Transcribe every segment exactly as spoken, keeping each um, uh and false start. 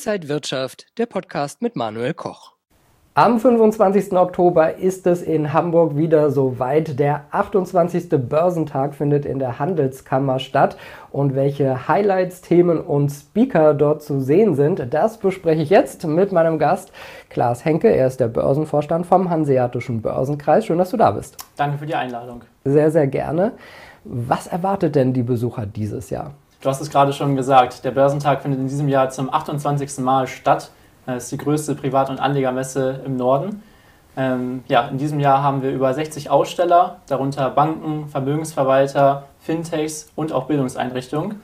Inside Wirtschaft, der Podcast mit Manuel Koch. Am fünfundzwanzigsten Oktober ist es in Hamburg wieder soweit. Der achtundzwanzigste Börsentag findet in der Handelskammer statt. Und welche Highlights, Themen und Speaker dort zu sehen sind, das bespreche ich jetzt mit meinem Gast Klaas Henke. Er ist der Börsenvorstand vom Hanseatischen Börsenkreis. Schön, dass du da bist. Danke für die Einladung. Sehr, sehr gerne. Was erwartet denn die Besucher dieses Jahr? Du hast es gerade schon gesagt, der Börsentag findet in diesem Jahr zum achtundzwanzigsten Mal statt. Das ist die größte Privat- und Anlegermesse im Norden. Ähm, ja, in diesem Jahr haben wir über sechzig Aussteller, darunter Banken, Vermögensverwalter, Fintechs und auch Bildungseinrichtungen.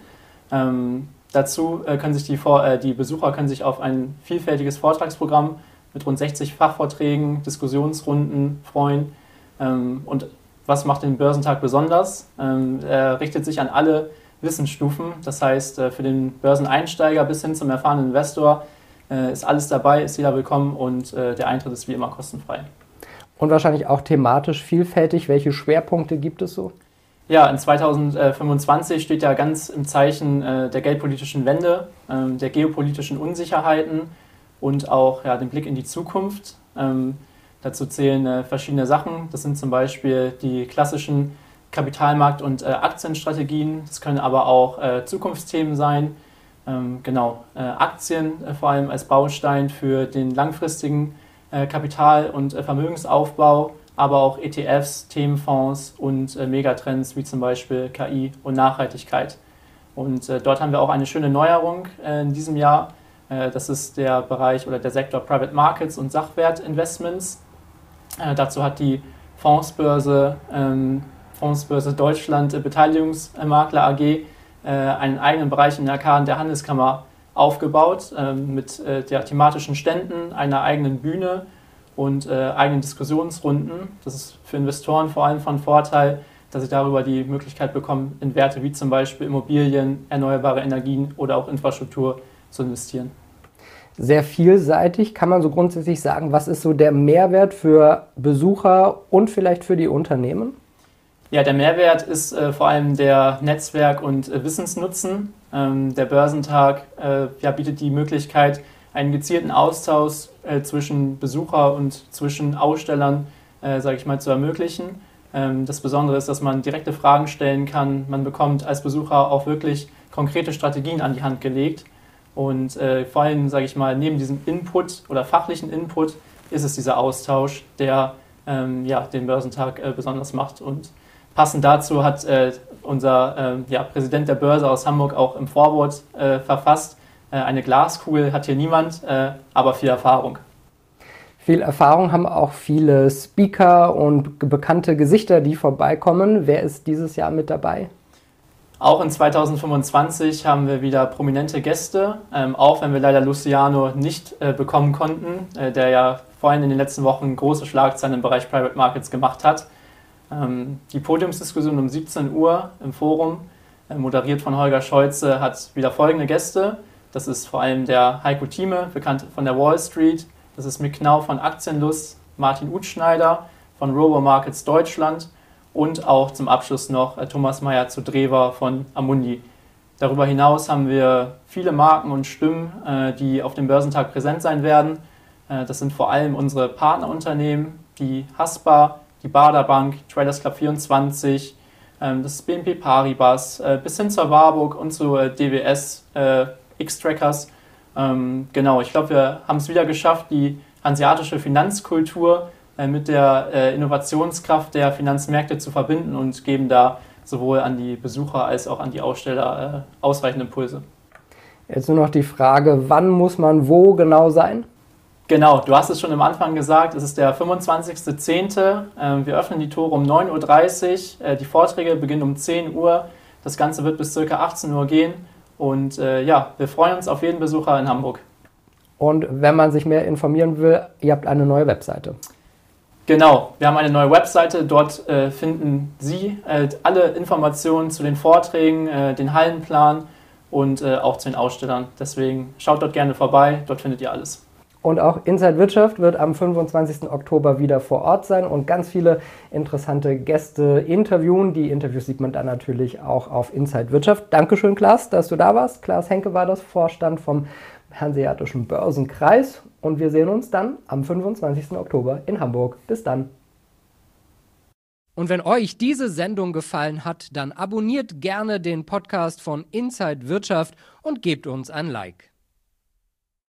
Ähm, dazu äh, können sich die, Vor- äh, die Besucher können sich auf ein vielfältiges Vortragsprogramm mit rund sechzig Fachvorträgen, Diskussionsrunden freuen. Ähm, und was macht den Börsentag besonders? Ähm, er richtet sich an alle Wissensstufen, das heißt äh, für den Börseneinsteiger bis hin zum erfahrenen Investor äh, ist alles dabei, ist jeder willkommen und äh, der Eintritt ist wie immer kostenfrei. Und wahrscheinlich auch thematisch vielfältig. Welche Schwerpunkte gibt es so? Ja, in zweitausendfünfundzwanzig steht ja ganz im Zeichen äh, der geldpolitischen Wende, äh, der geopolitischen Unsicherheiten und auch ja, den Blick in die Zukunft. Ähm, dazu zählen äh, verschiedene Sachen. Das sind zum Beispiel die klassischen Kapitalmarkt- und äh, Aktienstrategien. Das können aber auch äh, Zukunftsthemen sein. Ähm, genau, äh, Aktien äh, vor allem als Baustein für den langfristigen äh, Kapital- und äh, Vermögensaufbau, aber auch E T Fs, Themenfonds und äh, Megatrends wie zum Beispiel K I und Nachhaltigkeit. Und äh, dort haben wir auch eine schöne Neuerung äh, in diesem Jahr. Äh, das ist der Bereich oder der Sektor Private Markets und Sachwertinvestments. Äh, dazu hat die Fondsbörse, ähm, Fondsbörse Deutschland äh, Beteiligungsmakler A G äh, einen eigenen Bereich in der Arkaden der Handelskammer aufgebaut äh, mit äh, der thematischen Ständen, einer eigenen Bühne und äh, eigenen Diskussionsrunden. Das ist für Investoren vor allem von Vorteil, dass sie darüber die Möglichkeit bekommen, in Werte wie zum Beispiel Immobilien, erneuerbare Energien oder auch Infrastruktur zu investieren. Sehr vielseitig. Kann man so grundsätzlich sagen, was ist so der Mehrwert für Besucher und vielleicht für die Unternehmen? Ja, der Mehrwert ist äh, vor allem der Netzwerk- und äh, Wissensnutzen. Ähm, der Börsentag äh, ja, bietet die Möglichkeit, einen gezielten Austausch äh, zwischen Besucher und zwischen Ausstellern, äh, sage ich mal, zu ermöglichen. Ähm, das Besondere ist, dass man direkte Fragen stellen kann. Man bekommt als Besucher auch wirklich konkrete Strategien an die Hand gelegt. Und äh, vor allem, sage ich mal, neben diesem Input oder fachlichen Input ist es dieser Austausch, der ähm, ja, den Börsentag äh, besonders macht. Und passend dazu hat äh, unser äh, ja, Präsident der Börse aus Hamburg auch im Vorwort äh, verfasst, äh, eine Glaskugel hat hier niemand, äh, aber viel Erfahrung. Viel Erfahrung haben auch viele Speaker und bekannte Gesichter, die vorbeikommen. Wer ist dieses Jahr mit dabei? Auch in zweitausendfünfundzwanzig haben wir wieder prominente Gäste, ähm, auch wenn wir leider Luciano nicht äh, bekommen konnten, äh, der ja vorhin in den letzten Wochen große Schlagzeilen im Bereich Private Markets gemacht hat. Ähm, die Podiumsdiskussion um siebzehn Uhr im Forum, äh, moderiert von Holger Scholze, hat wieder folgende Gäste. Das ist vor allem der Heiko Thieme, bekannt von der Wall Street. Das ist Mick Knau von Aktienlust, Martin Utschneider von Robo-Markets Deutschland und auch zum Abschluss noch äh, Thomas Meyer zu Drewer von Amundi. Darüber hinaus haben wir viele Marken und Stimmen, äh, die auf dem Börsentag präsent sein werden. Äh, das sind vor allem unsere Partnerunternehmen, die Haspa, die Baader Bank, Traders Club vierundzwanzig, ähm, das B N P Paribas, äh, bis hin zur Warburg und zu äh, D W S, äh, X-Trackers. Ähm, genau, ich glaube, wir haben es wieder geschafft, die hanseatische Finanzkultur äh, mit der äh, Innovationskraft der Finanzmärkte zu verbinden und geben da sowohl an die Besucher als auch an die Aussteller äh, ausreichende Impulse. Jetzt nur noch die Frage, wann muss man wo genau sein? Genau, du hast es schon am Anfang gesagt, es ist der fünfundzwanzigster zehnte Ähm, wir öffnen die Tore um neun Uhr dreißig, äh, die Vorträge beginnen um zehn Uhr, das Ganze wird bis ca. achtzehn Uhr gehen und äh, ja, wir freuen uns auf jeden Besucher in Hamburg. Und wenn man sich mehr informieren will, ihr habt eine neue Webseite. Genau, wir haben eine neue Webseite, dort äh, finden Sie äh, alle Informationen zu den Vorträgen, äh, den Hallenplan und äh, auch zu den Ausstellern. Deswegen schaut dort gerne vorbei, dort findet ihr alles. Und auch Inside Wirtschaft wird am fünfundzwanzigsten Oktober wieder vor Ort sein und ganz viele interessante Gäste interviewen. Die Interviews sieht man dann natürlich auch auf Inside Wirtschaft. Dankeschön, Klaas, dass du da warst. Klaas Henke war das, Vorstand vom Hanseatischen Börsenkreis. Und wir sehen uns dann am fünfundzwanzigsten Oktober in Hamburg. Bis dann. Und wenn euch diese Sendung gefallen hat, dann abonniert gerne den Podcast von Inside Wirtschaft und gebt uns ein Like.